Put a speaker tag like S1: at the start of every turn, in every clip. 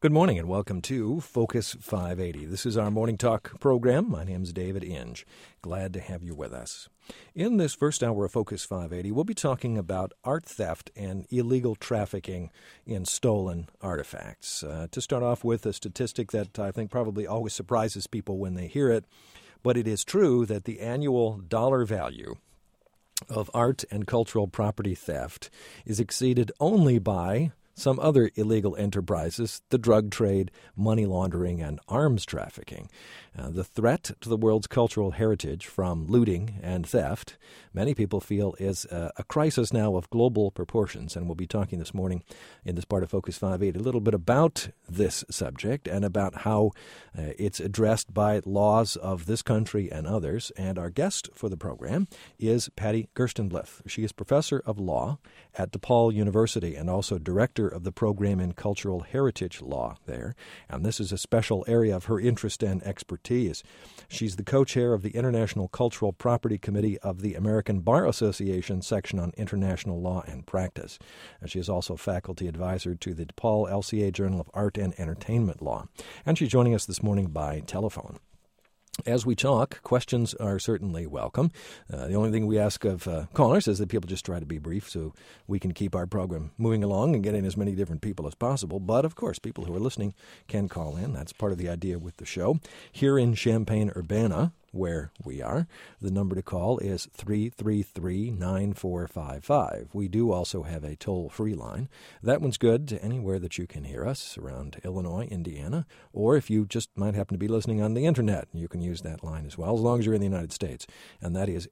S1: Good morning and welcome to Focus 580. This is our morning talk program. My name is David Inge. Glad to have you with us. In this first hour of Focus 580, we'll be talking about art theft and illegal trafficking in stolen artifacts. To start off with, a statistic that I think probably always surprises people when they hear it, but it is true that the annual dollar value of art and cultural property theft is exceeded only by some other illegal enterprises, the drug trade, money laundering, and arms trafficking. The threat to the world's cultural heritage from looting and theft, many people feel, is a crisis now of global proportions. And we'll be talking this morning in this part of Focus 580 a little bit about this subject and about how it's addressed by laws of this country and others. And our guest for the program is Patty Gerstenblith. She is professor of law at DePaul University and also director of the program in cultural heritage law there. And this is a special area of her interest and expertise. She's the co-chair of the International Cultural Property Committee of the American Bar Association section on international law and practice. And she is also faculty advisor to the DePaul LCA Journal of Art and Entertainment Law. And she's joining us this morning by telephone. As we talk, questions are certainly welcome. The only thing we ask of callers is that people just try to be brief so we can keep our program moving along and getting as many different people as possible. But, of course, people who are listening can call in. That's part of the idea with the show. Here in Champaign-Urbana, where we are, the number to call is 333-9455. We do also have a toll-free line. That one's good to anywhere that you can hear us around Illinois, Indiana, or if you just might happen to be listening on the Internet, you can use that line as well, as long as you're in the United States. And that is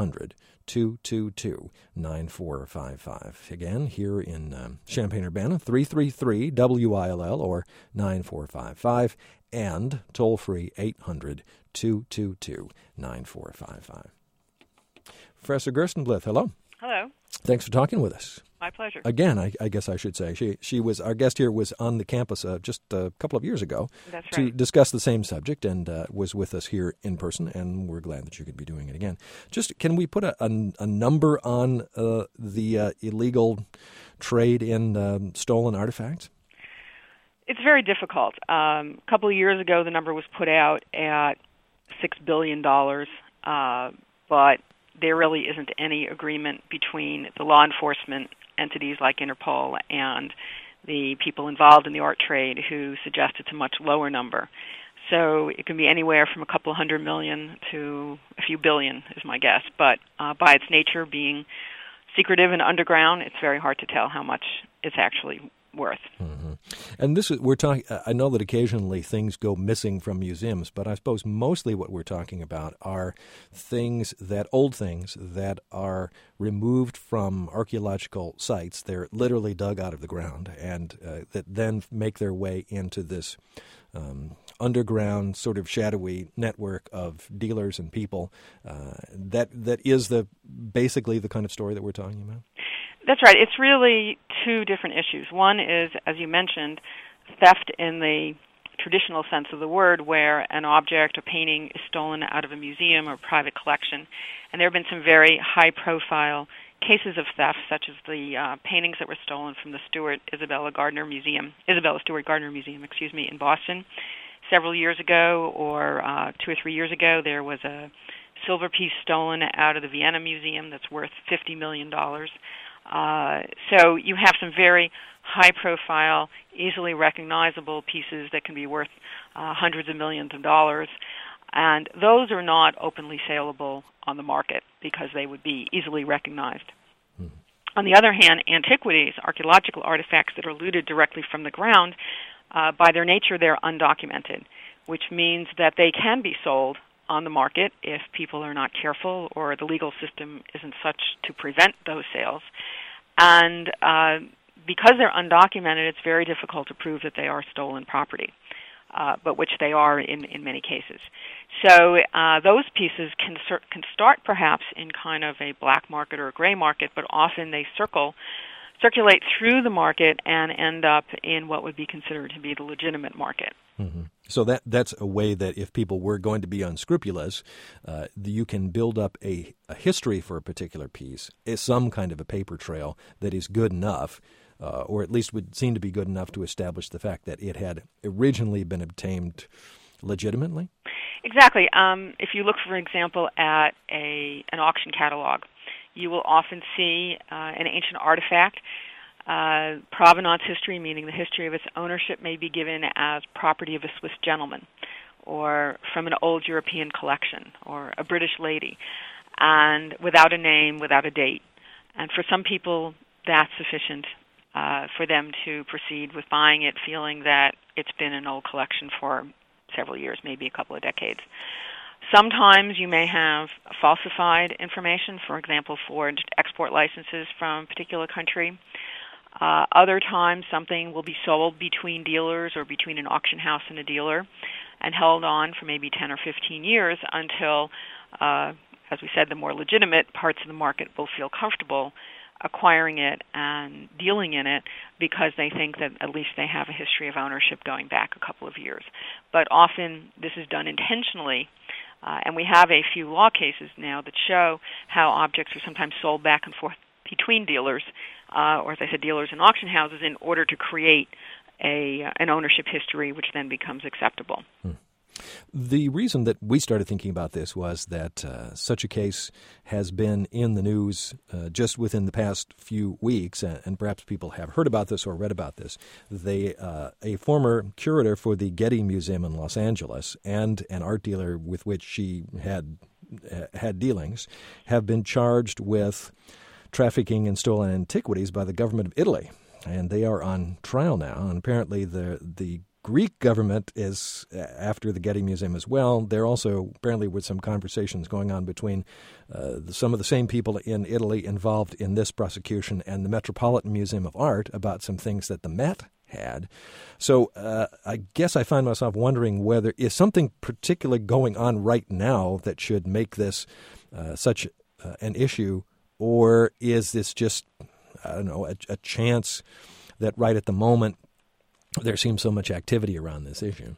S1: 800-222-9455. Again, here in Champaign-Urbana, 333-WILL or 9455. And toll-free 800-222-9455. Professor Gerstenblith, hello.
S2: Hello.
S1: Thanks for talking with us.
S2: My pleasure.
S1: Again, I guess I should say. She was our guest here was on the campus just a couple of years ago.
S2: That's right.
S1: To discuss the same subject and was with us here in person, and we're glad that you could be doing it again. Just can we put a number on the illegal trade in stolen artifacts?
S2: It's very difficult. A couple of years ago, the number was put out at $6 billion, but there really isn't any agreement between the law enforcement entities like Interpol and the people involved in the art trade who suggest it's a much lower number. So it can be anywhere from a couple $100 million to a few billion is my guess. But by its nature being secretive and underground, it's very hard to tell how much it's actually worth.
S1: Mm-hmm. And this is we're talking. I know that occasionally things go missing from museums, but I suppose mostly what we're talking about are old things that are removed from archaeological sites. They're literally dug out of the ground, and that then make their way into this underground, sort of shadowy network of dealers and people. That is basically the kind of story that we're talking about.
S2: That's right. It's really two different issues. One is, as you mentioned, theft in the traditional sense of the word, where an object or painting is stolen out of a museum or private collection. And there have been some very high-profile cases of theft, such as the paintings that were stolen from the Isabella Stewart Gardner Museum, in Boston. Several years ago, or 2 or 3 years ago, there was a silver piece stolen out of the Vienna Museum that's worth $50 million. So you have some very high-profile, easily recognizable pieces that can be worth hundreds of millions of dollars, and those are not openly saleable on the market because they would be easily recognized. Mm-hmm. On the other hand, antiquities, archaeological artifacts that are looted directly from the ground, by their nature, they're undocumented, which means that they can be sold on the market if people are not careful or the legal system isn't such to prevent those sales. And because they're undocumented, it's very difficult to prove that they are stolen property, but which they are in many cases. So those pieces can start perhaps in kind of a black market or a gray market, but often they circulate through the market and end up in what would be considered to be the legitimate market.
S1: Mm-hmm. So that's a way that if people were going to be unscrupulous, you can build up a history for a particular piece, some kind of a paper trail that is good enough or at least would seem to be good enough to establish the fact that it had originally been obtained legitimately?
S2: Exactly. If you look, for example, at an auction catalog, you will often see an ancient artifact. Provenance history, meaning the history of its ownership, may be given as property of a Swiss gentleman, or from an old European collection, or a British lady, and without a name, without a date. And for some people, that's sufficient for them to proceed with buying it, feeling that it's been an old collection for several years, maybe a couple of decades. Sometimes you may have falsified information, for example, forged export licenses from a particular country. Other times, something will be sold between dealers or between an auction house and a dealer and held on for maybe 10 or 15 years until, as we said, the more legitimate parts of the market will feel comfortable acquiring it and dealing in it because they think that at least they have a history of ownership going back a couple of years. But often this is done intentionally, and we have a few law cases now that show how objects are sometimes sold back and forth between dealers, or as I said, dealers and auction houses, in order to create an ownership history which then becomes acceptable.
S1: The reason that we started thinking about this was that such a case has been in the news just within the past few weeks, and perhaps people have heard about this or read about this. A former curator for the Getty Museum in Los Angeles and an art dealer with which she had dealings have been charged with trafficking in stolen antiquities by the government of Italy, and they are on trial now. And apparently the Greek government is after the Getty Museum as well. There also apparently with some conversations going on between some of the same people in Italy involved in this prosecution and the Metropolitan Museum of Art about some things that the Met had. So I guess I find myself wondering whether is something particularly going on right now that should make this such an issue, or is this just, I don't know, a chance that right at the moment there seems so much activity around this issue?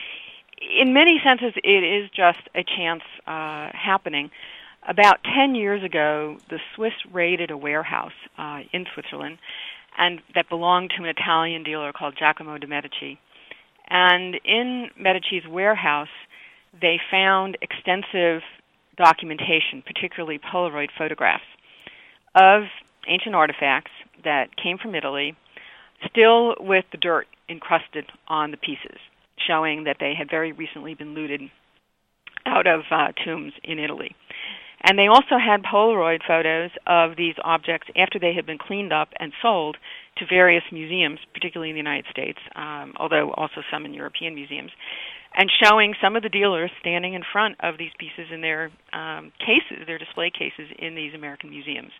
S2: In many senses, it is just a chance happening. About 10 years ago, the Swiss raided a warehouse in Switzerland and that belonged to an Italian dealer called Giacomo de' Medici. And in Medici's warehouse, they found extensive documentation, particularly Polaroid photographs, of ancient artifacts that came from Italy, still with the dirt encrusted on the pieces, showing that they had very recently been looted out of tombs in Italy. And they also had Polaroid photos of these objects after they had been cleaned up and sold to various museums, particularly in the United States, although also some in European museums, and showing some of the dealers standing in front of these pieces in their cases, their display cases in these American museums.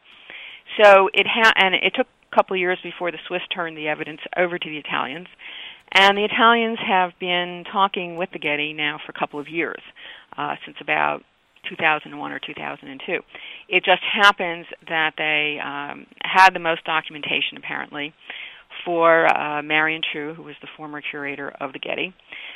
S2: So and it took a couple of years before the Swiss turned the evidence over to the Italians, and the Italians have been talking with the Getty now for a couple of years, since about 2001 or 2002. It just happens that they had the most documentation, apparently, for Marion True, who was the former curator of the Getty,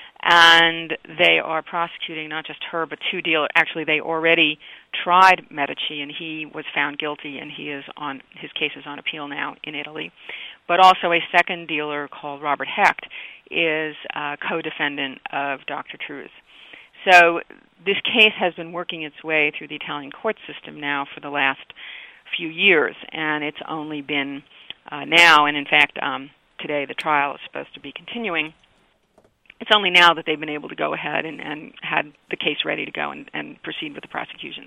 S2: and they are prosecuting not just her, but two dealers. Actually, they already tried Medici, and he was found guilty, and his case is on appeal now in Italy. But also a second dealer called Robert Hecht is a co-defendant of Dr. True's. So this case has been working its way through the Italian court system now for the last few years, and it's only been now, and in fact today the trial is supposed to be continuing. It's only now that they've been able to go ahead and had the case ready to go and proceed with the prosecutions.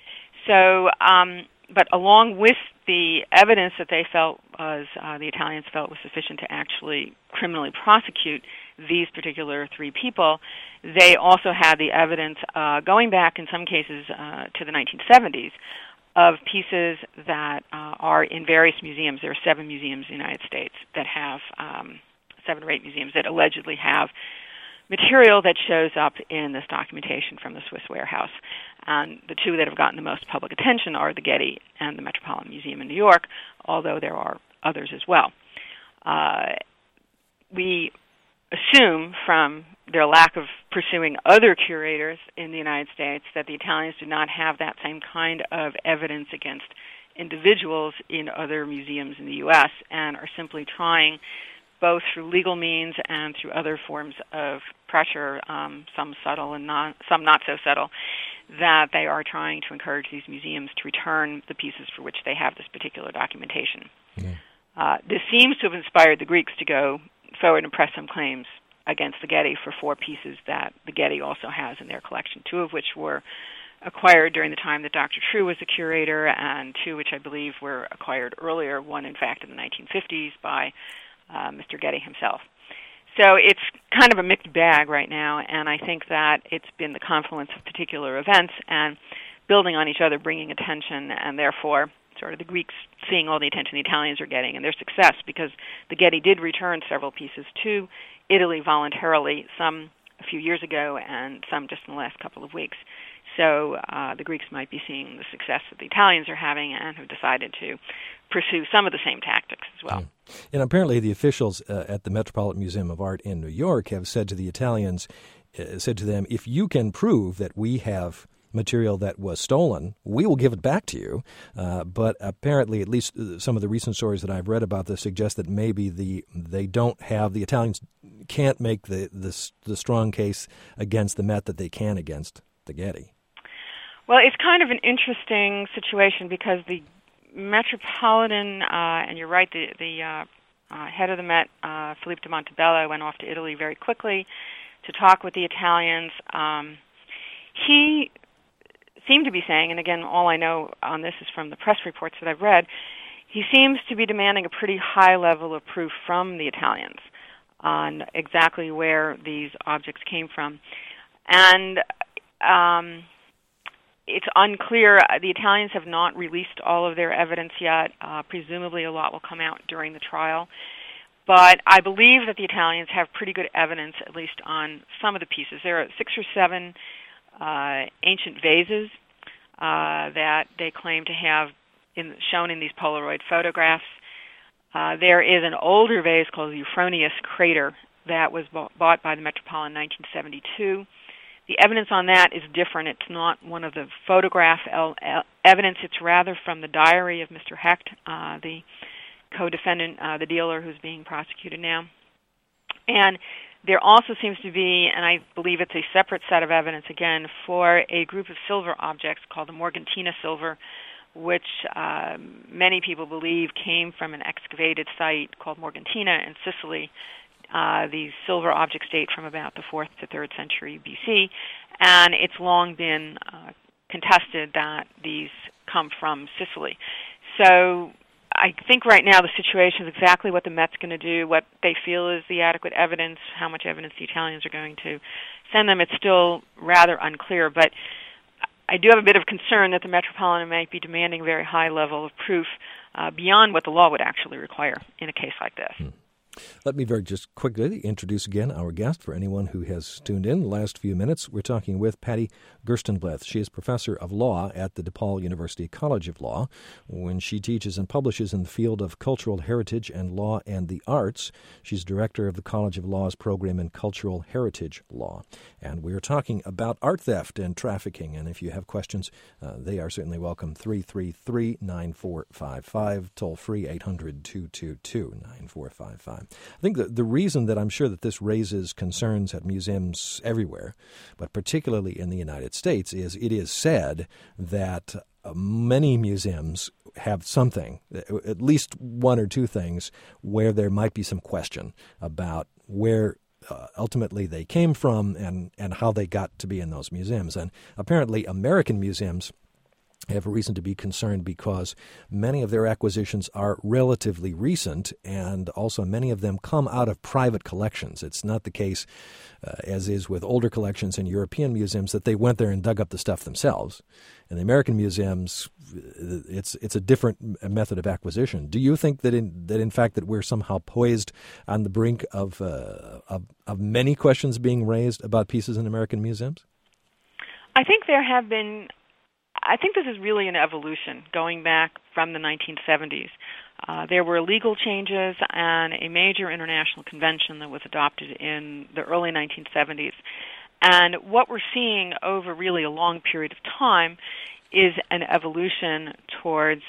S2: So, but along with the evidence that they felt was, the Italians felt was sufficient to actually criminally prosecute these particular three people, they also had the evidence going back in some cases to the 1970s of pieces that are in various museums. There are 7 museums in the United States that have 7 or 8 museums that allegedly have material that shows up in this documentation from the Swiss warehouse. And the 2 that have gotten the most public attention are the Getty and the Metropolitan Museum in New York, although there are others as well. We assume from their lack of pursuing other curators in the United States that the Italians do not have that same kind of evidence against individuals in other museums in the U.S. and are simply trying, both through legal means and through other forms of pressure, some subtle and some not so subtle, that they are trying to encourage these museums to return the pieces for which they have this particular documentation. Yeah. This seems to have inspired the Greeks to go forward and press some claims against the Getty for 4 pieces that the Getty also has in their collection, 2 of which were acquired during the time that Dr. True was the curator, and 2 which I believe were acquired earlier, one in fact in the 1950s by Mr. Getty himself. So it's kind of a mixed bag right now, and I think that it's been the confluence of particular events and building on each other, bringing attention, and therefore sort of the Greeks seeing all the attention the Italians are getting and their success, because the Getty did return several pieces to Italy voluntarily, some a few years ago and some just in the last couple of weeks. So the Greeks might be seeing the success that the Italians are having and have decided to pursue some of the same tactics as well.
S1: Yeah. And apparently the officials at the Metropolitan Museum of Art in New York have said to the Italians, said to them, if you can prove that we have material that was stolen, we will give it back to you. But apparently, at least some of the recent stories that I've read about this suggest that maybe the Italians can't make the strong case against the Met that they can against the Getty.
S2: Well, it's kind of an interesting situation because the Metropolitan, and you're right, the head of the Met, Philippe de Montebello, went off to Italy very quickly to talk with the Italians. He seemed to be saying, and again, all I know on this is from the press reports that I've read, he seems to be demanding a pretty high level of proof from the Italians on exactly where these objects came from. And it's unclear. The Italians have not released all of their evidence yet. Presumably a lot will come out during the trial. But I believe that the Italians have pretty good evidence, at least on some of the pieces. There are 6 or 7 ancient vases that they claim to have shown in these Polaroid photographs. There is an older vase called the Euphronius Crater that was bought by the Metropolitan in 1972. The evidence on that is different. It's not one of the photograph evidence. It's rather from the diary of Mr. Hecht, the co-defendant, the dealer who's being prosecuted now. And there also seems to be, and I believe it's a separate set of evidence, again, for a group of silver objects called the Morgantina silver, which many people believe came from an excavated site called Morgantina in Sicily. These silver objects date from about the 4th to 3rd century BC, and it's long been contested that these come from Sicily. So I think right now the situation is exactly what the Met's going to do, what they feel is the adequate evidence, how much evidence the Italians are going to send them. It's still rather unclear, but I do have a bit of concern that the Metropolitan might be demanding a very high level of proof beyond what the law would actually require in a case like this.
S1: Let me just quickly introduce again our guest for anyone who has tuned in the last few minutes. We're talking with Patty Gerstenbleth. She is professor of law at the DePaul University College of Law. When she teaches and publishes in the field of cultural heritage and law and the arts, she's director of the College of Law's program in cultural heritage law. And we're talking about art theft and trafficking. And if you have questions, they are certainly welcome. 333-9455, toll free 800-222-9455. I think the reason that I'm sure that this raises concerns at museums everywhere, but particularly in the United States, is it is said that many museums have something, at least 1 or 2 things, where there might be some question about where ultimately they came from and how they got to be in those museums. And apparently American museums have a reason to be concerned because many of their acquisitions are relatively recent, and also many of them come out of private collections. It's not the case, as is with older collections in European museums, that they went there and dug up the stuff themselves. In the American museums, it's a different method of acquisition. Do you think that in fact that we're somehow poised on the brink of many questions being raised about pieces in American museums?
S2: I think there have been. I think this is really an evolution going back from the 1970s. There were legal changes and a major international convention that was adopted in the early 1970s. And what we're seeing over really a long period of time is an evolution towards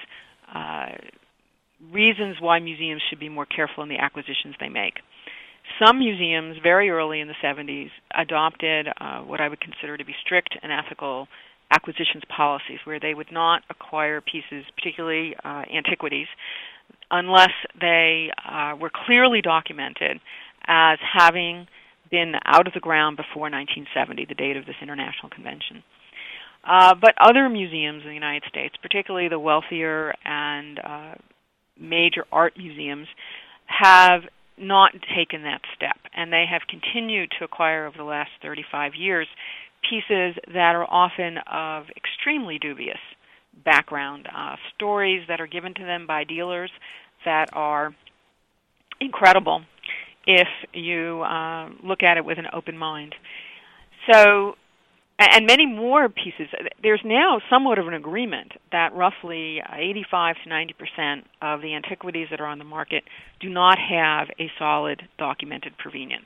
S2: reasons why museums should be more careful in the acquisitions they make. Some museums, very early in the 70s, adopted what I would consider to be strict and ethical acquisitions policies, where they would not acquire pieces, particularly antiquities, unless they were clearly documented as having been out of the ground before 1970, the date of this international convention. But other museums in the United States, particularly the wealthier and major art museums, have not taken that step, and they have continued to acquire over the last 35 years pieces that are often of extremely dubious background, stories that are given to them by dealers that are incredible if you look at it with an open mind. So, and many more pieces. There's now somewhat of an agreement that roughly 85 to 90% of the antiquities that are on the market do not have a solid documented provenience.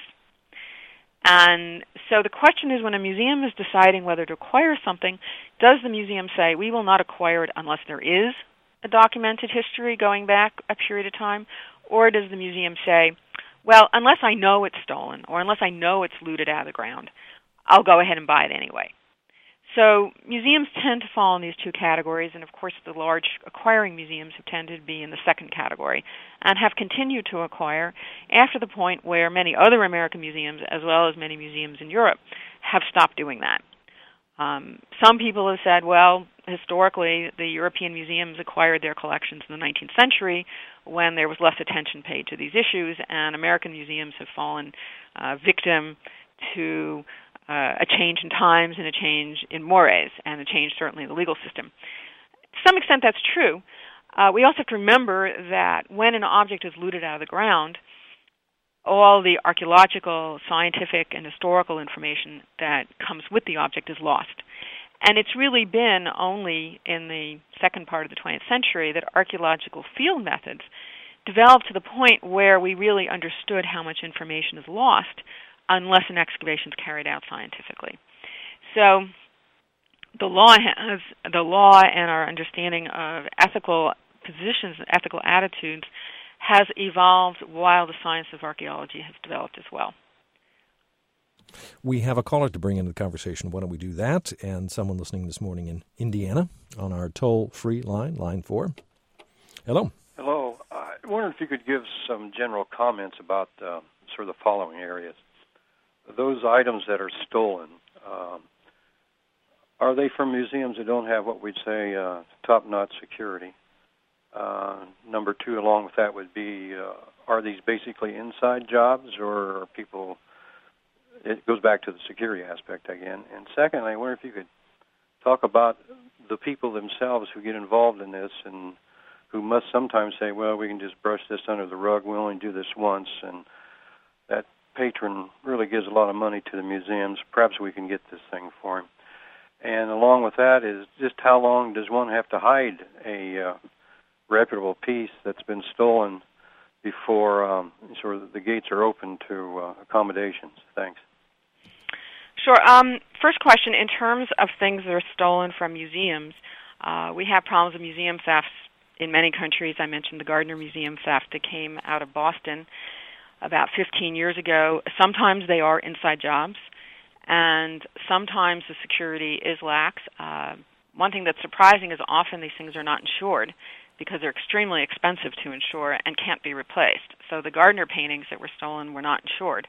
S2: And so the question is, when a museum is deciding whether to acquire something, does the museum say, we will not acquire it unless there is a documented history going back a period of time? Or does the museum say, well, unless I know it's stolen or unless I know it's looted out of the ground, I'll go ahead and buy it anyway? So museums tend to fall in these two categories, and of course the large acquiring museums have tended to be in the second category and have continued to acquire after the point where many other American museums, as well as many museums in Europe, have stopped doing that. Some people have said, well, historically the European museums acquired their collections in the 19th century when there was less attention paid to these issues, and American museums have fallen victim to a change in times and a change in mores, and a change certainly in the legal system. To some extent that's true. We also have to remember that when an object is looted out of the ground, all the archaeological, scientific, and historical information that comes with the object is lost. And it's really been only in the second part of the 20th century that archaeological field methods developed to the point where we really understood how much information is lost unless an excavation is carried out scientifically. So the law and our understanding of ethical positions and ethical attitudes has evolved while the science of archaeology has developed as well.
S1: We have a caller to bring into the conversation. Why don't we do that? And someone listening this morning in Indiana on our toll-free line, line 4. Hello.
S3: Hello. I wonder if you could give some general comments about sort of the following areas. Those items that are stolen, are they from museums that don't have what we'd say top-notch security? Number 2, along with that, would be, are these basically inside jobs, or are people, it goes back to the security aspect again. And secondly, I wonder if you could talk about the people themselves who get involved in this and who must sometimes say, well, we can just brush this under the rug, we only do this once, and that patron really gives a lot of money to the museums. Perhaps we can get this thing for him. And along with that is just how long does one have to hide a reputable piece that's been stolen before sort of the gates are open to accommodations? Thanks.
S2: Sure. First question, in terms of things that are stolen from museums, we have problems with museum thefts in many countries. I mentioned the Gardner Museum theft that came out of Boston about 15 years ago. Sometimes they are inside jobs, and sometimes the security is lax. One thing that's surprising is often these things are not insured because they're extremely expensive to insure and can't be replaced. So the Gardner paintings that were stolen were not insured.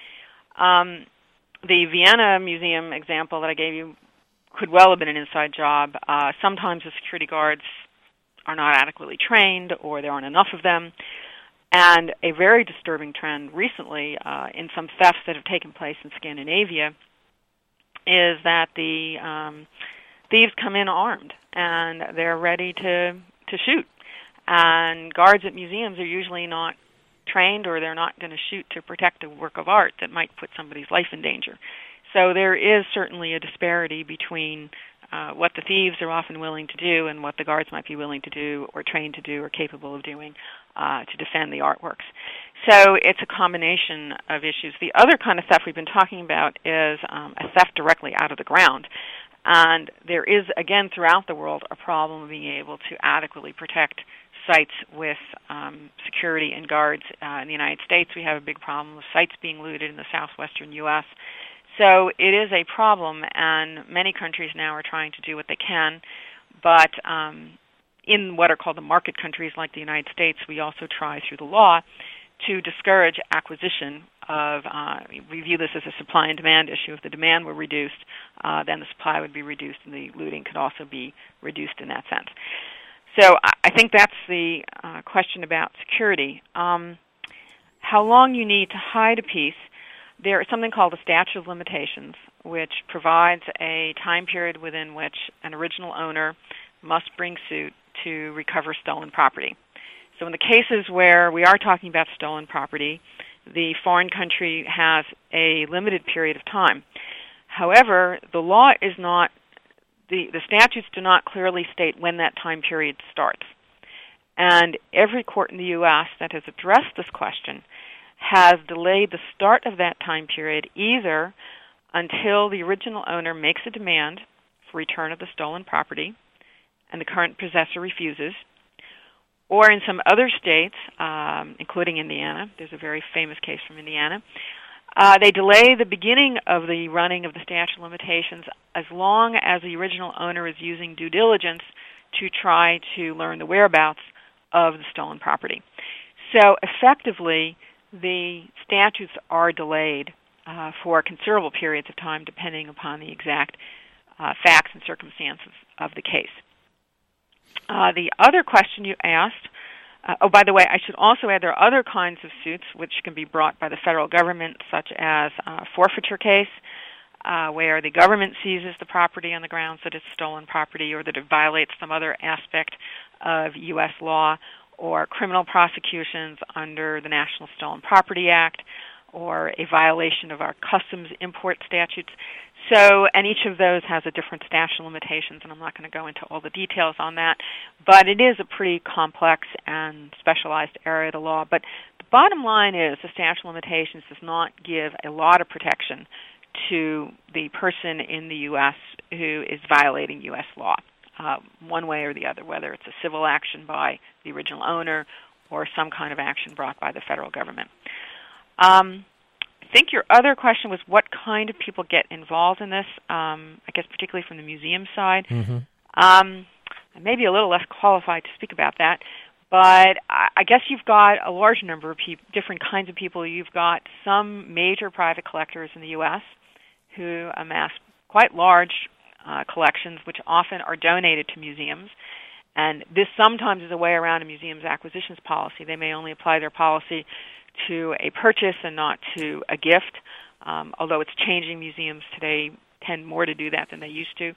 S2: The Vienna Museum example that I gave you could well have been an inside job. Sometimes the security guards are not adequately trained, or there aren't enough of them. And a very disturbing trend recently in some thefts that have taken place in Scandinavia is that the thieves come in armed, and they're ready to shoot. And guards at museums are usually not trained, or they're not going to shoot to protect a work of art that might put somebody's life in danger. So there is certainly a disparity between what the thieves are often willing to do and what the guards might be willing to do or trained to do or capable of doing to defend the artworks. So it's a combination of issues. The other kind of theft we've been talking about is a theft directly out of the ground. And there is, again, throughout the world, a problem of being able to adequately protect sites with security and guards. In the United States, we have a big problem with sites being looted in the southwestern U.S. So it is a problem, and many countries now are trying to do what they can. But in what are called the market countries like the United States, we also try through the law to discourage acquisition of, we view this as a supply and demand issue. If the demand were reduced, then the supply would be reduced, and the looting could also be reduced in that sense. So I think that's the question about security. How long you need to hide a piece, there is something called a statute of limitations, which provides a time period within which an original owner must bring suit to recover stolen property. So in the cases where we are talking about stolen property, the foreign country has a limited period of time. However, the law is not, the statutes do not clearly state when that time period starts. And every court in the U.S. that has addressed this question has delayed the start of that time period either until the original owner makes a demand for return of the stolen property and the current possessor refuses, or in some other states, including Indiana, there's a very famous case from Indiana, they delay the beginning of the running of the statute of limitations as long as the original owner is using due diligence to try to learn the whereabouts of the stolen property. So effectively, the statutes are delayed for considerable periods of time depending upon the exact facts and circumstances of the case. The other question you asked, by the way, I should also add there are other kinds of suits which can be brought by the federal government, such as a forfeiture case, where the government seizes the property on the grounds that it's stolen property or that it violates some other aspect of U.S. law, or criminal prosecutions under the National Stolen Property Act, or a violation of our customs import statutes. So, and each of those has a different statute of limitations, and I'm not going to go into all the details on that, but it is a pretty complex and specialized area of the law. But the bottom line is the statute of limitations does not give a lot of protection to the person in the U.S. who is violating U.S. law, one way or the other, whether it's a civil action by the original owner or some kind of action brought by the federal government. I think your other question was what kind of people get involved in this, I guess particularly from the museum side. Mm-hmm. I may be a little less qualified to speak about that, but I guess you've got a large number of different kinds of people. You've got some major private collectors in the U.S. who amass quite large collections, which often are donated to museums. And this sometimes is a way around a museum's acquisitions policy. They may only apply their policy to a purchase and not to a gift, although it's changing. Museums today tend more to do that than they used to.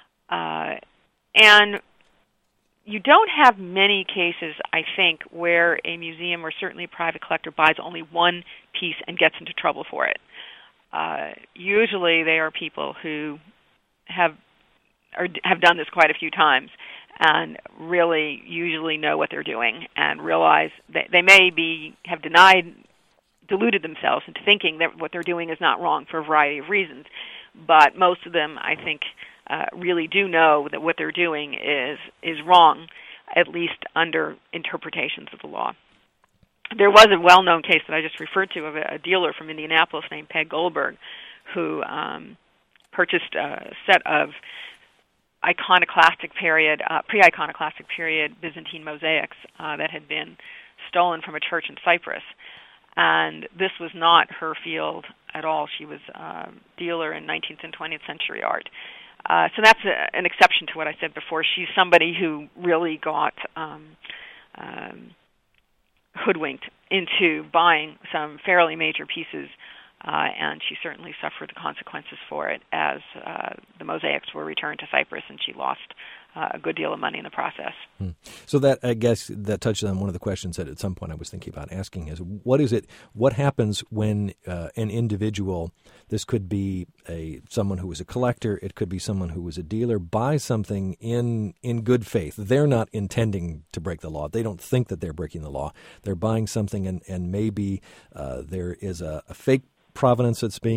S2: And you don't have many cases, I think, where a museum or certainly a private collector buys only one piece and gets into trouble for it. Usually they are people who have done this quite a few times and really usually know what they're doing and realize that they may have deluded themselves into thinking that what they're doing is not wrong for a variety of reasons. But most of them, I think, really do know that what they're doing is wrong, at least under interpretations of the law. There was a well-known case that I just referred to of a dealer from Indianapolis named Peg Goldberg who purchased a set of iconoclastic period, pre-iconoclastic period Byzantine mosaics that had been stolen from a church in Cyprus. And this was not her field at all. She was a dealer in 19th and 20th century art. So that's an exception to what I said before. She's somebody who really got hoodwinked into buying some fairly major pieces, and she certainly suffered the consequences for it as the mosaics were returned to Cyprus, and she lost a good deal of money in the process.
S1: So that, I guess, that touches on one of the questions that at some point I was thinking about asking is, what happens when an individual, this could be someone who was a collector, it could be someone who was a dealer, buys something in good faith. They're not intending to break the law. They don't think that they're breaking the law. They're buying something and maybe there is a fake provenance that's being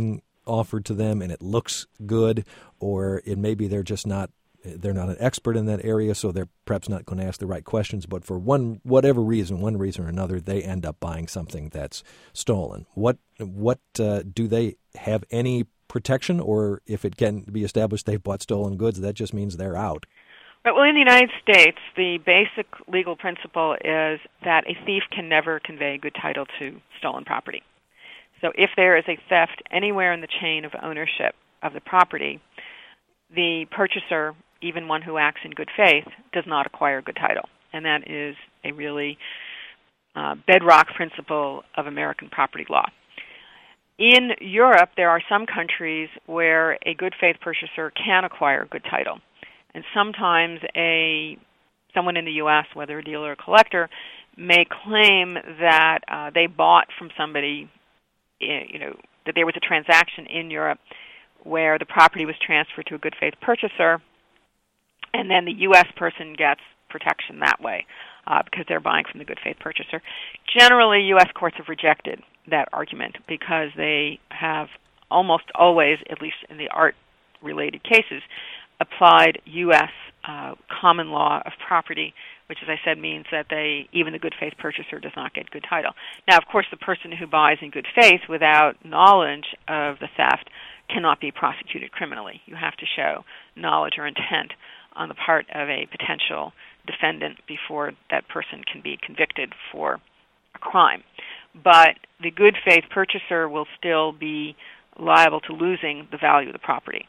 S1: offered to them and it looks good, or maybe they're just not an expert in that area, so they're perhaps not going to ask the right questions, but for one reason or another, they end up buying something that's stolen. What do they have any protection, or if it can be established they've bought stolen goods, that just means they're out?
S2: Well, in the United States, the basic legal principle is that a thief can never convey good title to stolen property. So if there is a theft anywhere in the chain of ownership of the property, the purchaser, even one who acts in good faith, does not acquire good title. And that is a really bedrock principle of American property law. In Europe, there are some countries where a good faith purchaser can acquire good title. And sometimes someone in the U.S., whether a dealer or collector, may claim that they bought from somebody, that there was a transaction in Europe where the property was transferred to a good faith purchaser, and then the U.S. person gets protection that way because they're buying from the good faith purchaser. Generally, U.S. courts have rejected that argument because they have almost always, at least in the art-related cases, applied U.S. Common law of property, which, as I said, means that even the good faith purchaser does not get good title. Now, of course, the person who buys in good faith without knowledge of the theft cannot be prosecuted criminally. You have to show knowledge or intent on the part of a potential defendant before that person can be convicted for a crime. But the good faith purchaser will still be liable to losing the value of the property.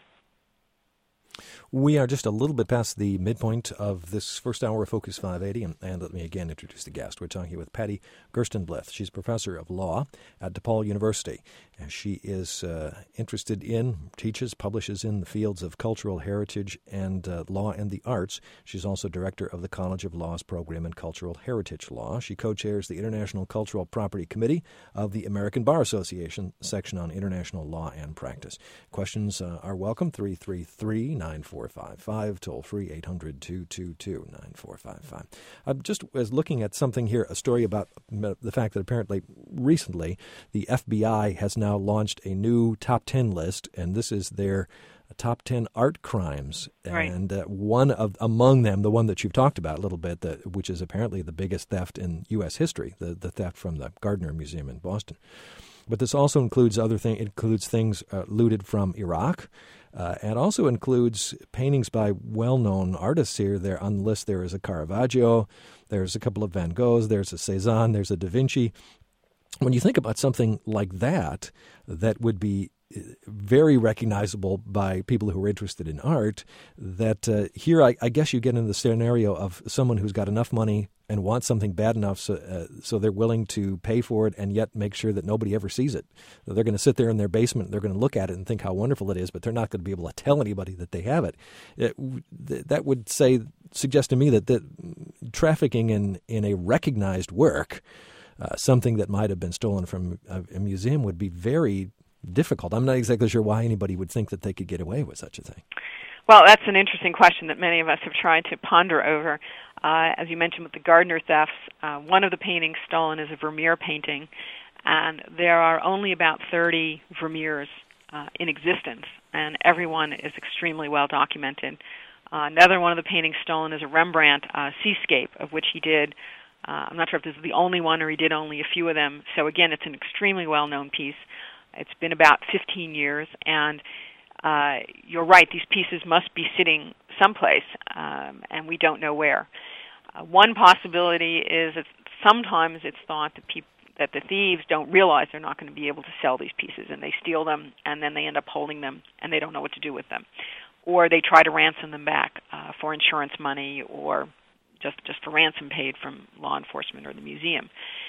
S1: We are just a little bit past the midpoint of this first hour of Focus 580, and let me again introduce the guest. We're talking with Patty Gerstenblith. She's professor of law at DePaul University, and she is interested in, teaches, publishes in the fields of cultural heritage and law and the arts. She's also director of the College of Law's program in cultural heritage law. She co-chairs the International Cultural Property Committee of the American Bar Association section on international law and practice. Questions are welcome, 333-9455, toll free 800-222-9455. I just was looking at something here, a story about the fact that apparently recently the FBI has now launched a new top 10 list, and this is their top 10 art crimes.
S2: Right.
S1: And among them, the one that you've talked about a little bit, which is apparently the biggest theft in U.S. history, the theft from the Gardner Museum in Boston. But this also includes things looted from Iraq, and also includes paintings by well-known artists here. There on the list there is a Caravaggio, there's a couple of Van Goghs, there's a Cézanne, there's a Da Vinci. When you think about something like that would be very recognizable by people who are interested in art, that here I guess you get into the scenario of someone who's got enough money and wants something bad enough so they're willing to pay for it and yet make sure that nobody ever sees it. They're going to sit there in their basement, they're going to look at it and think how wonderful it is, but they're not going to be able to tell anybody that they have it. That would suggest to me that trafficking in a recognized work, something that might have been stolen from a museum, would be very difficult. I'm not exactly sure why anybody would think that they could get away with such a thing.
S2: Well, that's an interesting question that many of us have tried to ponder over. As you mentioned with the Gardner thefts, one of the paintings stolen is a Vermeer painting, and there are only about 30 Vermeers in existence, and everyone is extremely well documented. Another one of the paintings stolen is a Rembrandt seascape, of which he did, I'm not sure if this is the only one or he did only a few of them. So again, it's an extremely well-known piece. It's been about 15 years, and you're right, these pieces must be sitting someplace, and we don't know where. One possibility is that sometimes it's thought that the thieves don't realize they're not going to be able to sell these pieces, and they steal them, and then they end up holding them, and they don't know what to do with them. Or they try to ransom them back for insurance money or just for ransom paid from law enforcement or the museum.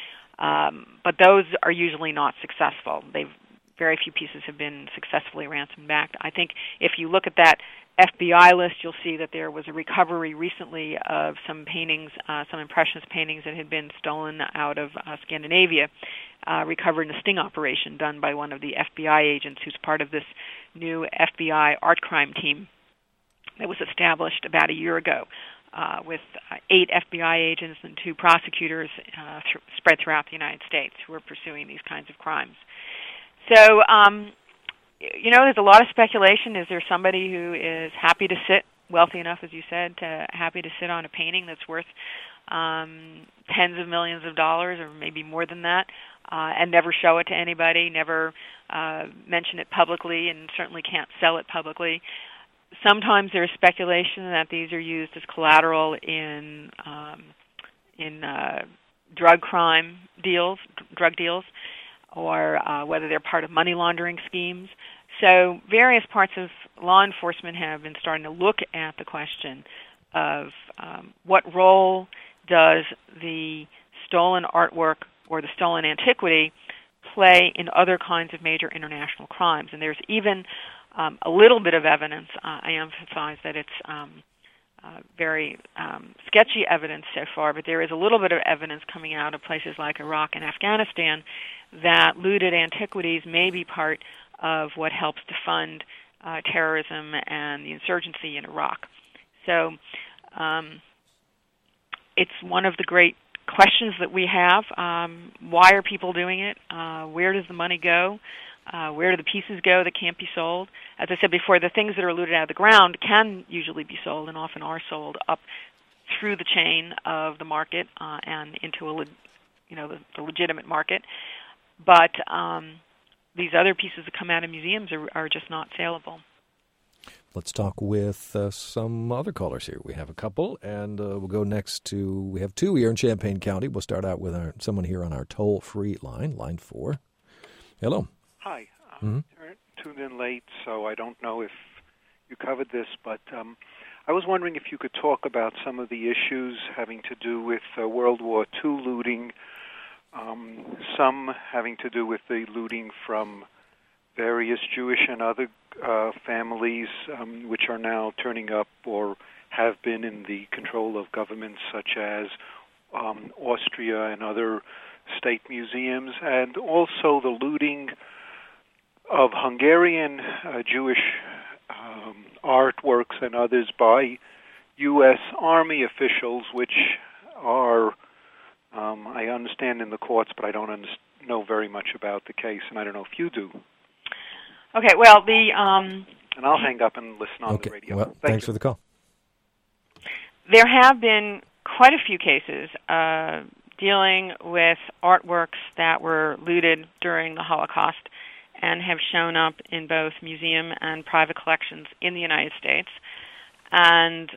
S2: But those are usually not successful. Very few pieces have been successfully ransomed back. I think if you look at that FBI list, you'll see that there was a recovery recently of some paintings, some Impressionist paintings that had been stolen out of Scandinavia, recovered in a sting operation done by one of the FBI agents who's part of this new FBI art crime team that was established about a year ago with 8 FBI agents and 2 prosecutors spread throughout the United States who are pursuing these kinds of crimes. So there's a lot of speculation. Is there somebody who is happy to sit, wealthy enough, as you said, happy to sit on a painting that's worth tens of millions of dollars, or maybe more than that, and never show it to anybody, never mention it publicly, and certainly can't sell it publicly? Sometimes there's speculation that these are used as collateral in drug deals, or whether they're part of money laundering schemes. So various parts of law enforcement have been starting to look at the question of what role does the stolen artwork or the stolen antiquity play in other kinds of major international crimes. And there's even a little bit of evidence. I emphasize that it's very sketchy evidence so far, but there is a little bit of evidence coming out of places like Iraq and Afghanistan that looted antiquities may be part of what helps to fund terrorism and the insurgency in Iraq. So it's one of the great questions that we have. Why are people doing it? Where does the money go? Where do the pieces go that can't be sold? As I said before, the things that are looted out of the ground can usually be sold, and often are sold up through the chain of the market and into the legitimate market. But these other pieces that come out of museums are just not saleable.
S1: Let's talk with some other callers here. We have a couple, and we'll go next to, we have two here in Champaign County. We'll start out with someone here on our toll-free line 4. Hello.
S4: Hi. Tuned in late, so I don't know if you covered this, but I was wondering if you could talk about some of the issues having to do with World War II looting, some having to do with the looting from various Jewish and other families which are now turning up or have been in the control of governments such as Austria and other state museums, and also the looting of Hungarian Jewish artworks and others by U.S. Army officials, which are, I understand, in the courts, but I don't know very much about the case, and I don't know if you do.
S2: Okay, well,
S4: and I'll hang up and listen on the radio.
S1: Well, thanks for the call.
S2: There have been quite a few cases dealing with artworks that were looted during the Holocaust and have shown up in both museum and private collections in the United States. And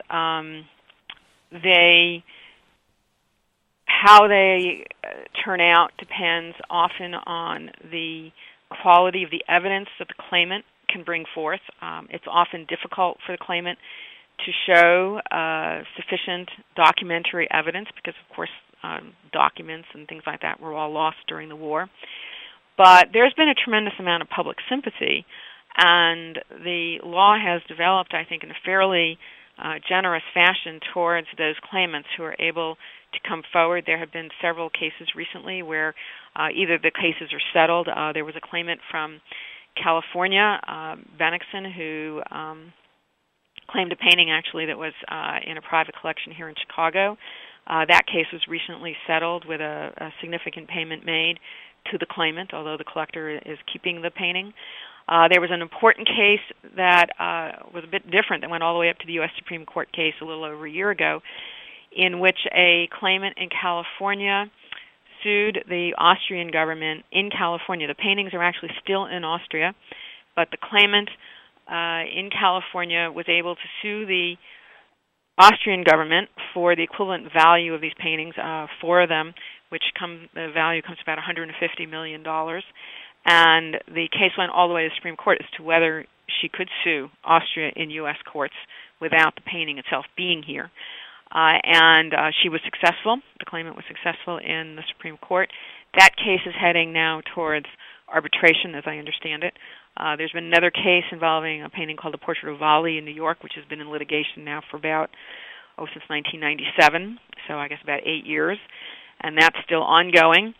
S2: how they turn out depends often on the quality of the evidence that the claimant can bring forth. It's often difficult for the claimant to show sufficient documentary evidence because, of course, documents and things like that were all lost during the war. But there's been a tremendous amount of public sympathy, and the law has developed, I think, in a fairly generous fashion towards those claimants who are able to come forward. There have been several cases recently where either the cases are settled. There was a claimant from California, Bennixon, who claimed a painting, actually, that was in a private collection here in Chicago. That case was recently settled with a significant payment made to the claimant, although the collector is keeping the painting. There was an important case that was a bit different that went all the way up to the U.S. Supreme Court case a little over a year ago, in which a claimant in California sued the Austrian government in California. The paintings are actually still in Austria, but the claimant in California was able to sue the Austrian government for the equivalent value of these paintings, 4 of them, which the value comes to about $150 million. And the case went all the way to the Supreme Court as to whether she could sue Austria in U.S. courts without the painting itself being here. And she was successful. The claimant was successful in the Supreme Court. That case is heading now towards arbitration, as I understand it. There's been another case involving a painting called The Portrait of Wally in New York, which has been in litigation now for since 1997, so I guess about 8 years, and that's still ongoing.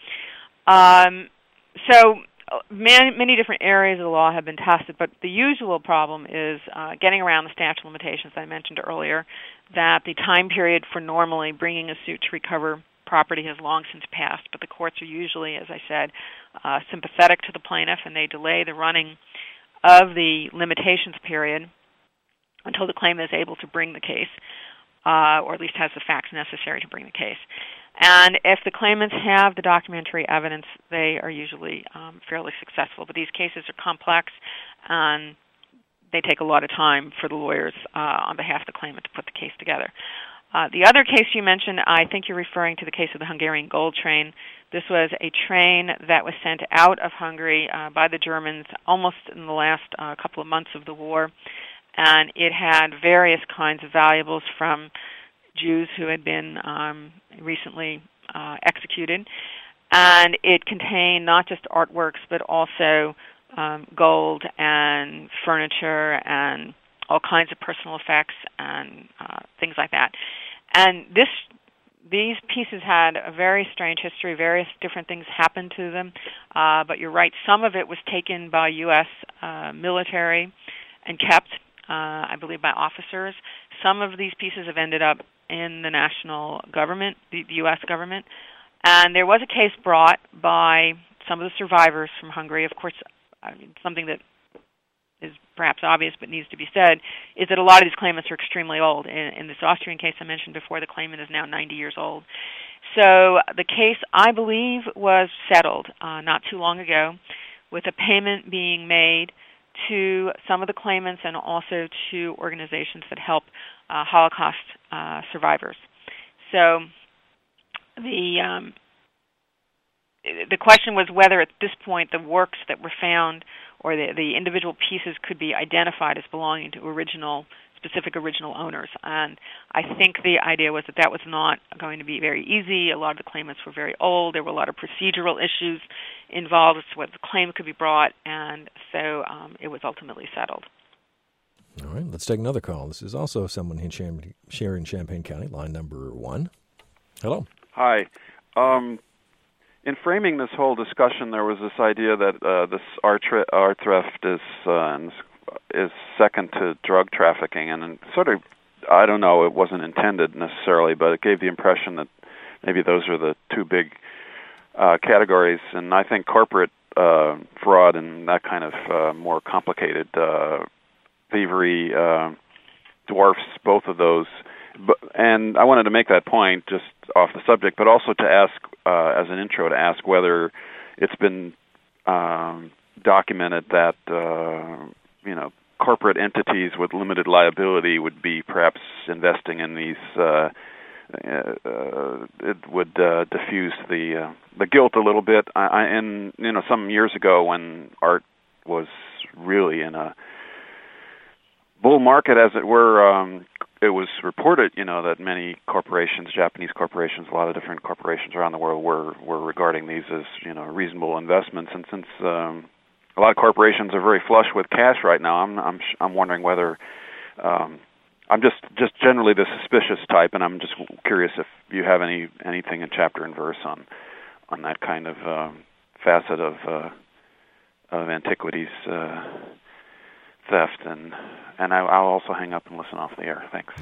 S2: So many different areas of the law have been tested, but the usual problem is getting around the statute of limitations I mentioned earlier, that the time period for normally bringing a suit to recover property has long since passed, but the courts are usually, as I said, sympathetic to the plaintiff, and they delay the running of the limitations period until the claimant is able to bring the case, or at least has the facts necessary to bring the case. And if the claimants have the documentary evidence, they are usually fairly successful. But these cases are complex, and they take a lot of time for the lawyers on behalf of the claimant to put the case together. The other case you mentioned, I think you're referring to the case of the Hungarian gold train. This was a train that was sent out of Hungary by the Germans almost in the last couple of months of the war, and it had various kinds of valuables from Jews who had been recently executed, and it contained not just artworks but also gold and furniture and all kinds of personal effects and things like that. And these pieces had a very strange history. Various different things happened to them, but you're right, some of it was taken by U.S. military and kept, I believe, by officers. Some of these pieces have ended up in the national government, the U.S. government. And there was a case brought by some of the survivors from Hungary. Of course, something that is perhaps obvious but needs to be said is that a lot of these claimants are extremely old. In this Austrian case I mentioned before, the claimant is now 90 years old. So the case, I believe, was settled not too long ago with a payment being made to some of the claimants and also to organizations that help Holocaust survivors. So the question was whether at this point the works that were found or the individual pieces could be identified as belonging to specific original owners. And I think the idea was that was not going to be very easy. A lot of the claimants were very old. There were a lot of procedural issues involved as to whether the claim could be brought, and so it was ultimately settled.
S1: All right, let's take another call. This is also someone in Champaign County, line number 1. Hello.
S5: Hi. In framing this whole discussion, there was this idea that this art theft is second to drug trafficking, and sort of, I don't know, it wasn't intended necessarily, but it gave the impression that maybe those are the two big categories. And I think corporate fraud and that kind of more complicated thievery dwarfs both of those. And I wanted to make that point just off the subject, but also to ask, as an intro, to ask whether it's been documented that, corporate entities with limited liability would be perhaps investing in these, it would diffuse the guilt a little bit. And some years ago when art was really in a bull market, as it were, it was reported, that many corporations, Japanese corporations, a lot of different corporations around the world were regarding these as, reasonable investments. And since a lot of corporations are very flush with cash right now, I'm wondering whether I'm just generally the suspicious type, and I'm just curious if you have anything in chapter and verse on that kind of facet of antiquities theft, and I'll also hang up and listen off the air. Thanks.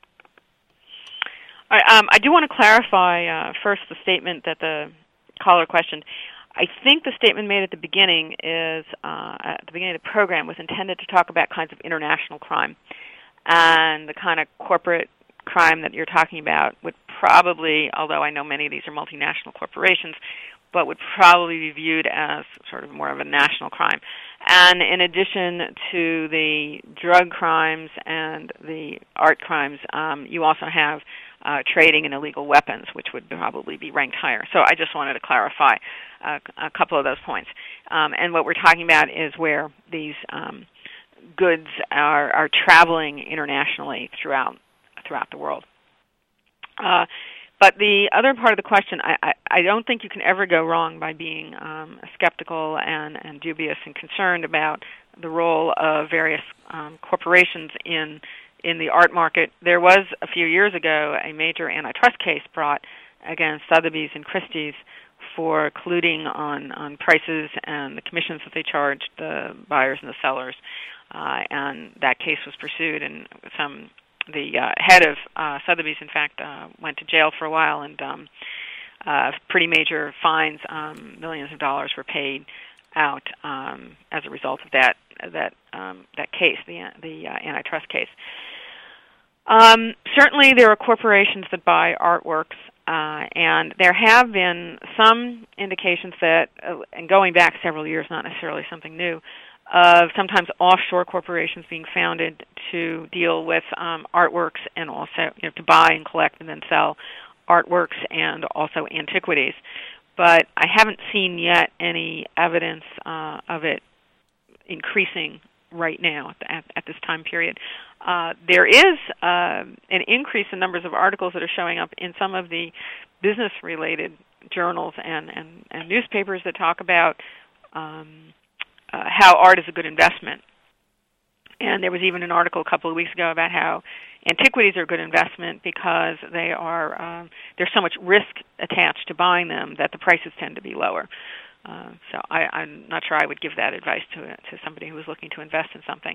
S2: I do want to clarify first the statement that the caller questioned. I think the statement made at the beginning at the beginning of the program was intended to talk about kinds of international crime, and the kind of corporate crime that you're talking about would probably, although I know many of these are multinational corporations, but would probably be viewed as sort of more of a national crime. And in addition to the drug crimes and the art crimes, you also have trading in illegal weapons, which would probably be ranked higher. So I just wanted to clarify a couple of those points. And what we're talking about is where these goods are traveling internationally throughout the world. But the other part of the question, I don't think you can ever go wrong by being skeptical and dubious and concerned about the role of various corporations in the art market. There was, a few years ago, a major antitrust case brought against Sotheby's and Christie's for colluding on prices and the commissions that they charged the buyers and the sellers. And that case was pursued, and the head of Sotheby's, in fact, went to jail for a while, and pretty major fines, millions of dollars were paid. out as a result of that case, the antitrust case. Certainly, there are corporations that buy artworks, and there have been some indications that, and going back several years, not necessarily something new, of sometimes offshore corporations being founded to deal with artworks and also to buy and collect and then sell artworks and also antiquities. But I haven't seen yet any evidence of it increasing right now at this time period. There is an increase in numbers of articles that are showing up in some of the business-related journals and newspapers that talk about how art is a good investment. And there was even an article a couple of weeks ago about how antiquities are a good investment because they are there's so much risk attached to buying them that the prices tend to be lower. So I'm not sure I would give that advice to somebody who was looking to invest in something.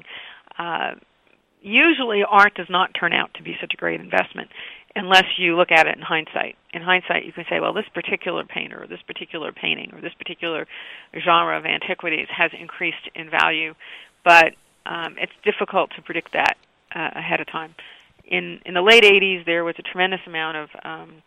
S2: Usually art does not turn out to be such a great investment unless you look at it in hindsight. In hindsight, you can say, well, this particular painter or this particular painting or this particular genre of antiquities has increased in value, but it's difficult to predict that ahead of time. In the late 80s, there was a tremendous amount of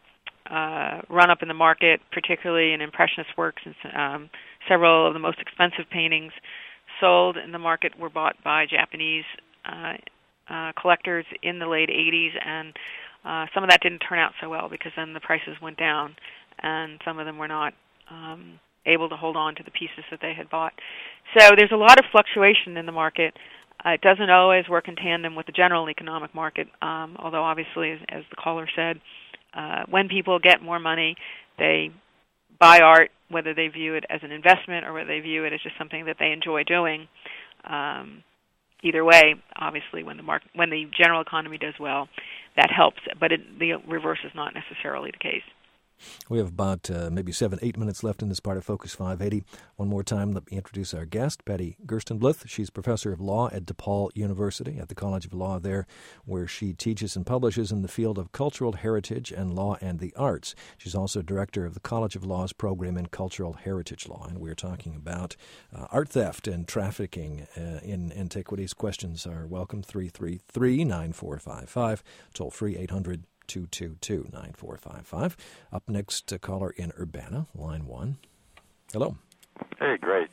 S2: run-up in the market, particularly in Impressionist works, and several of the most expensive paintings sold in the market were bought by Japanese collectors in the late 80s, and some of that didn't turn out so well because then the prices went down, and some of them were not able to hold on to the pieces that they had bought. So there's a lot of fluctuation in the market. It doesn't always work in tandem with the general economic market, although obviously, as the caller said, when people get more money, they buy art, whether they view it as an investment or whether they view it as just something that they enjoy doing. Either way, obviously, when the general economy does well, that helps. But the reverse is not necessarily the case.
S1: We have about maybe 7-8 minutes left in this part of Focus 580. One more time, let me introduce our guest, Patty Gerstenbluth. She's professor of law at DePaul University at the College of Law there, where she teaches and publishes in the field of cultural heritage and law and the arts. She's also director of the College of Law's program in cultural heritage law, and we're talking about art theft and trafficking in antiquities. Questions are welcome, 333-9455, toll free 800-222-9455. Up next, a caller in Urbana, line 1. Hello.
S6: Hey, great.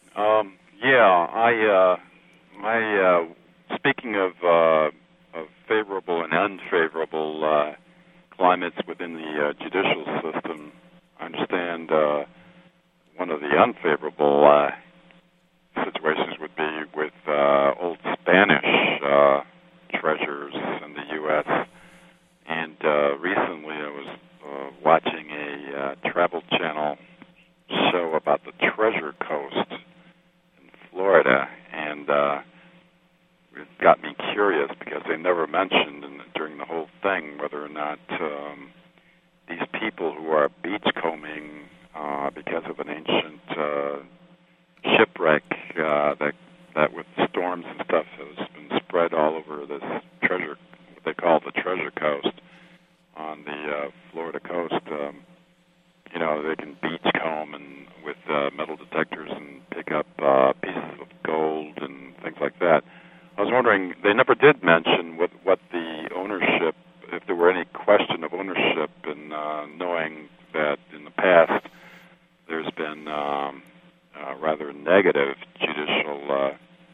S6: Speaking of favorable and unfavorable climates within the judicial system, I understand one of the unfavorable situations would be with old Spanish treasures in the U.S., and recently I was watching a Travel Channel show about the Treasure Coast in Florida, and it got me curious because they never mentioned during the whole thing whether or not these people who are beachcombing because of an ancient shipwreck that with storms and stuff has been spread all over this treasure, what they call the Treasure Coast on the Florida coast. They can beachcomb and with metal detectors and pick up pieces of gold and things like that. I was wondering, they never did mention what the ownership, if there were any question of ownership, and knowing that in the past there's been rather negative judicial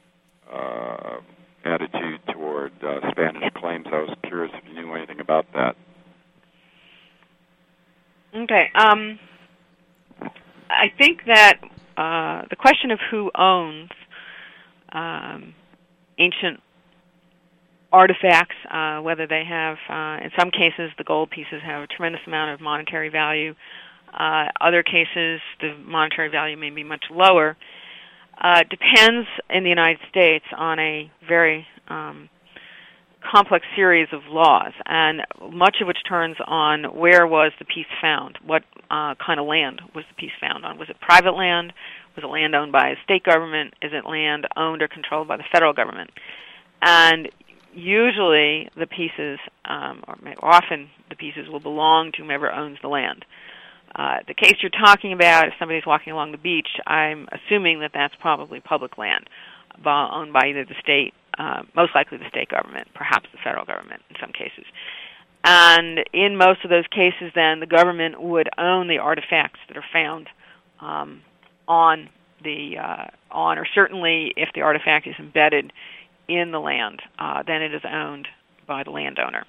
S6: attitude toward Spanish claims. I was curious if you knew anything about that.
S2: Okay. I think that the question of who owns ancient artifacts, whether they have, in some cases, the gold pieces have a tremendous amount of monetary value. Other cases, the monetary value may be much lower. Depends in the United States on a very complex series of laws, and much of which turns on where was the piece found, what kind of land was the piece found on. Was it private land? Was it land owned by a state government? Is it land owned or controlled by the federal government? And usually the pieces, or often the pieces, will belong to whomever owns the land. The case you're talking about, if somebody's walking along the beach, I'm assuming that that's probably public land owned by either the state, most likely the state government, perhaps the federal government in some cases. And in most of those cases, then, the government would own the artifacts that are found or certainly if the artifact is embedded in the land, then it is owned by the landowner.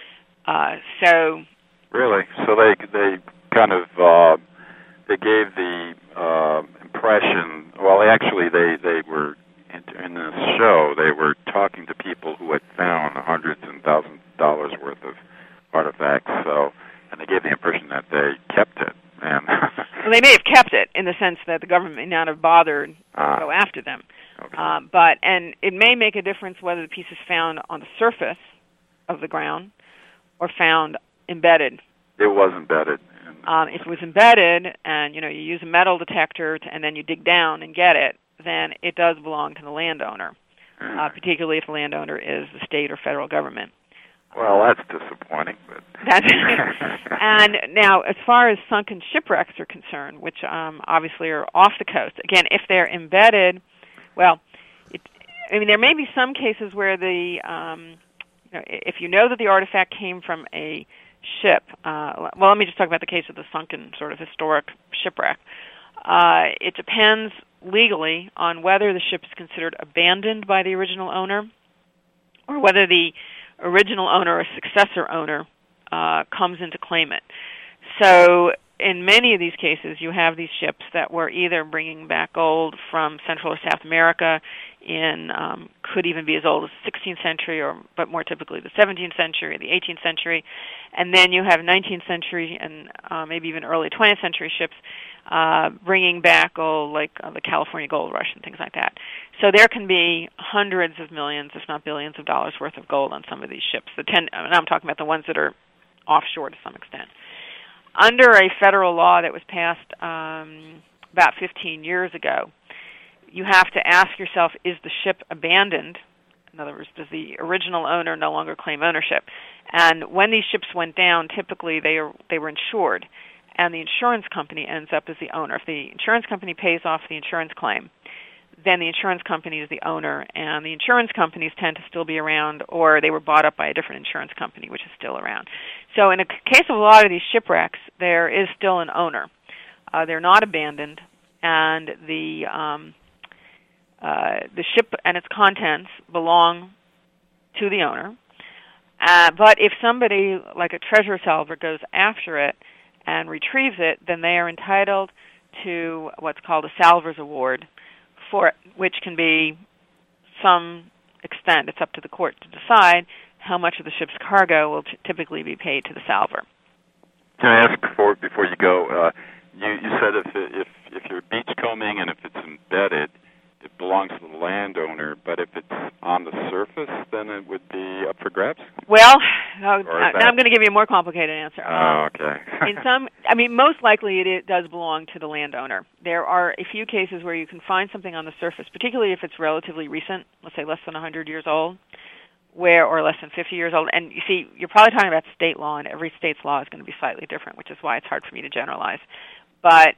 S6: Really? So they kind of they gave the impression. Well, actually, they were in this show. They were talking to people who had found hundreds and thousands of dollars worth of artifacts. And they gave the impression that they kept it. And
S2: well, they may have kept it in the sense that the government may not have bothered to go after them.
S6: Okay.
S2: But it may make a difference whether the piece is found on the surface of the ground or found embedded.
S6: It was embedded.
S2: If it was embedded and you use a metal detector and then you dig down and get it, then it does belong to the landowner, particularly if the landowner is the state or federal government.
S6: Well, that's disappointing. But
S2: and now, as far as sunken shipwrecks are concerned, which obviously are off the coast, again, if they're embedded, well, there may be some cases where if you know that the artifact came from a ship, well, let me just talk about the case of the sunken sort of historic shipwreck. It depends legally on whether the ship is considered abandoned by the original owner or whether the original owner or successor owner comes in to claim it. So in many of these cases, you have these ships that were either bringing back gold from Central or South America could even be as old as the 16th century, but more typically the 17th century or the 18th century. And then you have 19th century and maybe even early 20th century ships bringing back gold, like the California Gold Rush and things like that. So there can be hundreds of millions, if not billions of dollars worth of gold on some of these ships. And I'm talking about the ones that are offshore to some extent. Under a federal law that was passed about 15 years ago, you have to ask yourself, is the ship abandoned? In other words, does the original owner no longer claim ownership? And when these ships went down, typically they were insured, and the insurance company ends up as the owner. If the insurance company pays off the insurance claim, then the insurance company is the owner, and the insurance companies tend to still be around, or they were bought up by a different insurance company, which is still around. So in the case of a lot of these shipwrecks, there is still an owner. They're not abandoned, and the ship and its contents belong to the owner. But if somebody, like a treasure salver, goes after it and retrieves it, then they are entitled to what's called a salver's award for it, which can be some extent. It's up to the court to decide how much of the ship's cargo will typically be paid to the salver.
S6: Can I ask before you go? You said if you're beachcombing and if it's embedded, it belongs to the landowner, but if it's on the surface, then it would be up for grabs?
S2: Well, now I'm going to give you a more complicated answer.
S6: Okay.
S2: Most likely it does belong to the landowner. There are a few cases where you can find something on the surface, particularly if it's relatively recent, let's say less than 100 years old, or less than 50 years old. And you see, you're probably talking about state law, and every state's law is going to be slightly different, which is why it's hard for me to generalize. But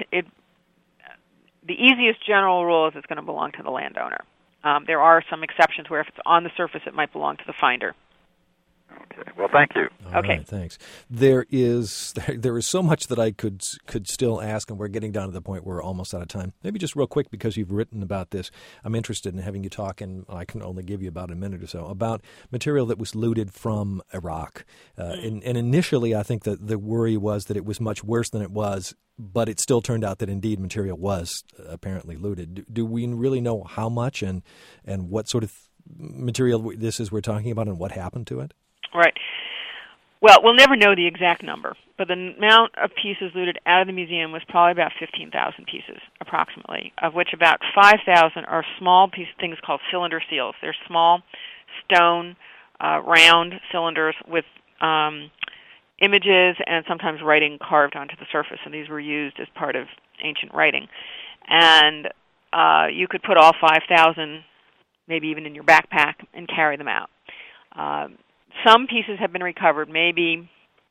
S2: the easiest general rule is it's going to belong to the landowner. There are some exceptions where if it's on the surface, it might belong to the finder.
S6: Okay. Well, thank you.
S1: All right, thanks. There is so much that I could still ask, and we're getting down to the point where we're almost out of time. Maybe just real quick, because you've written about this, I'm interested in having you talk, and I can only give you about a minute or so, about material that was looted from Iraq. And initially, I think that the worry was that it was much worse than it was, but it still turned out that indeed material was apparently looted. Do we really know how much and what sort of material this is we're talking about and what happened to it?
S2: Right. Well, we'll never know the exact number, but the amount of pieces looted out of the museum was probably about 15,000 pieces, approximately, of which about 5,000 are small things called cylinder seals. They're small, stone, round cylinders with images and sometimes writing carved onto the surface, and these were used as part of ancient writing. And you could put all 5,000, maybe even in your backpack, and carry them out. Some pieces have been recovered, maybe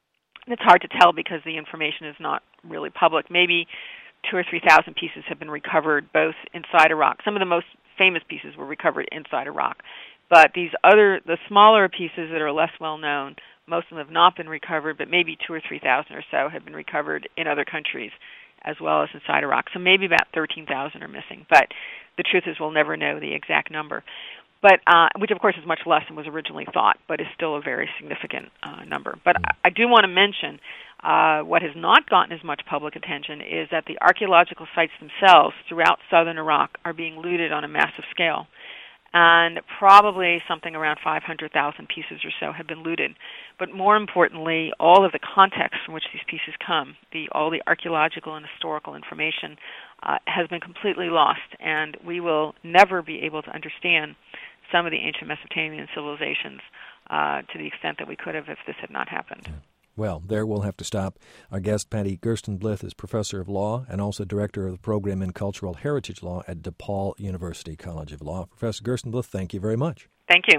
S2: It's hard to tell because the information is not really public. Maybe 2,000 or 3,000 pieces have been recovered both inside Iraq. Some of the most famous pieces were recovered inside Iraq. But the smaller pieces that are less well known, most of them have not been recovered, but maybe 2,000 or 3,000 or so have been recovered in other countries as well as inside Iraq. So maybe about 13,000 are missing. But the truth is we'll never know the exact number. But which, of course, is much less than was originally thought, but is still a very significant number. But I do want to mention what has not gotten as much public attention is that the archaeological sites themselves throughout southern Iraq are being looted on a massive scale. And probably something around 500,000 pieces or so have been looted. But more importantly, all of the context from which these pieces come, all the archaeological and historical information has been completely lost, and we will never be able to understand some of the ancient Mesopotamian civilizations to the extent that we could have if this had not happened.
S1: Well, there we'll have to stop. Our guest, Patty Gerstenblith, is professor of law and also director of the program in cultural heritage law at DePaul University College of Law. Professor Gerstenblith, thank you very much.
S2: Thank you.